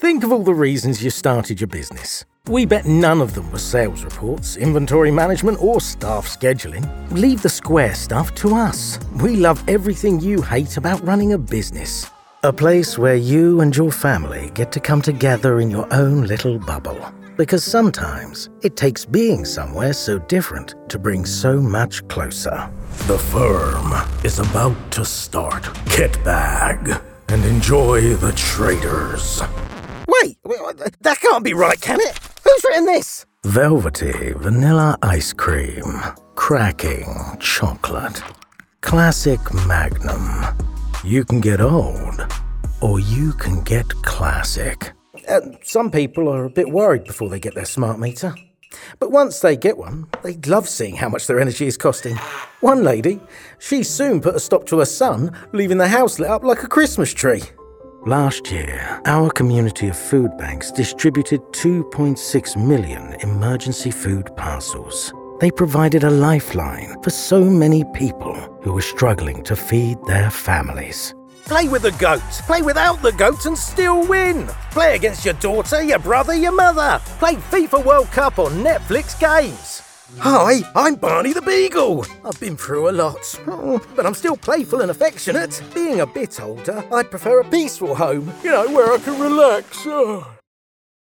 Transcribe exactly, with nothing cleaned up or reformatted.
Think of all the reasons you started your business. We bet none of them were sales reports, inventory management, or staff scheduling. Leave the square stuff to us. We love everything you hate about running a business. A place where you and your family get to come together in your own little bubble. Because sometimes it takes being somewhere so different to bring so much closer. The firm is about to start. Kit bag and enjoy the traders. Wait, that can't be right, can it? Who's written this? Velvety vanilla ice cream. Cracking chocolate. Classic Magnum. You can get old, or you can get classic. Uh, some people are a bit worried before they get their smart meter. But once they get one, they love seeing how much their energy is costing. One lady, she soon put a stop to her son leaving the house lit up like a Christmas tree. Last year, our community of food banks distributed two point six million emergency food parcels. They provided a lifeline for so many people who were struggling to feed their families. Play with the goat. Play without the goat and still win. Play against your daughter, your brother, your mother. Play FIFA World Cup on Netflix Games. Hi, I'm Barney the Beagle. I've been through a lot, oh, but I'm still playful and affectionate. Being a bit older, I'd prefer a peaceful home, you know, where I can relax. Oh.